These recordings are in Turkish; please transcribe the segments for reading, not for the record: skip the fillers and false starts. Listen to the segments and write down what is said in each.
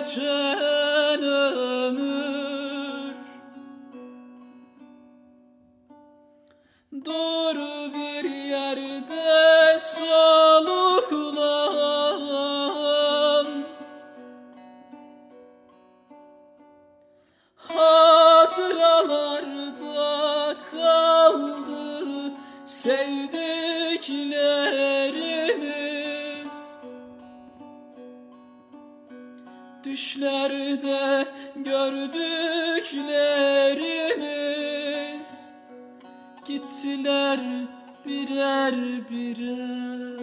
geçen ömür, dur bir yerde soluklan. Hatıralarda kaldı sevdiklerimiz, düşlerde gördüklerimiz, gittiler birer birer.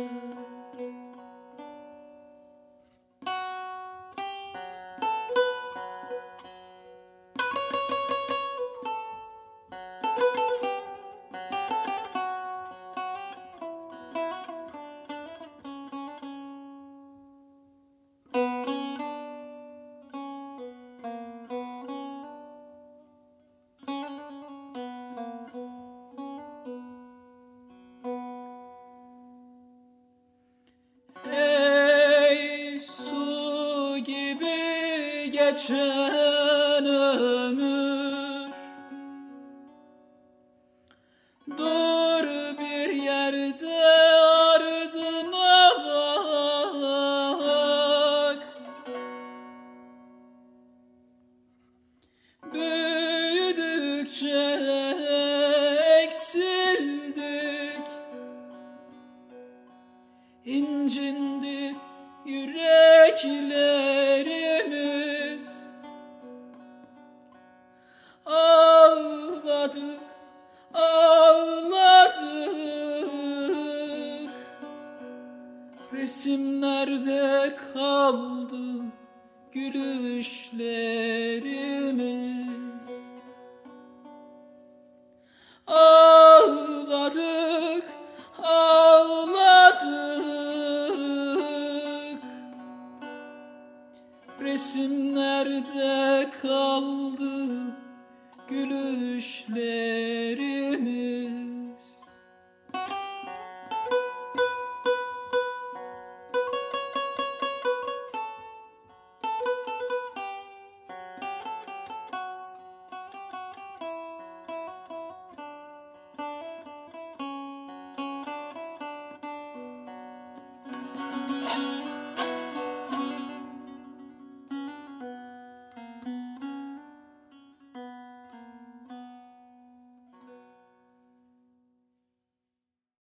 Ey su gibi geçen ömür, dur bir yerde ardına bak. Büyüdükçe eksildik, İncindi yüreklerimiz, ağladık, ağladık, resimlerde kaldı gülüşlerimiz. Ağladık, ağladık, resimlerde kaldı gülüşlerimiz.